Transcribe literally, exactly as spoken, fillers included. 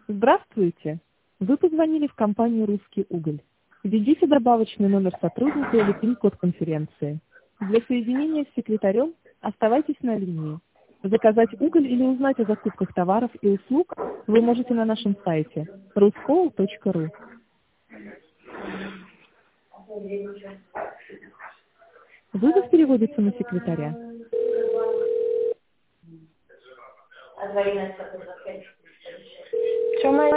Здравствуйте! Вы позвонили в компанию «Русский уголь». Введите добавочный номер сотрудника или пин-код конференции. Для соединения с секретарем оставайтесь на линии. Заказать уголь или узнать о закупках товаров и услуг вы можете на нашем сайте ruskol точка ру. Вызов переводится на секретаря. Что моя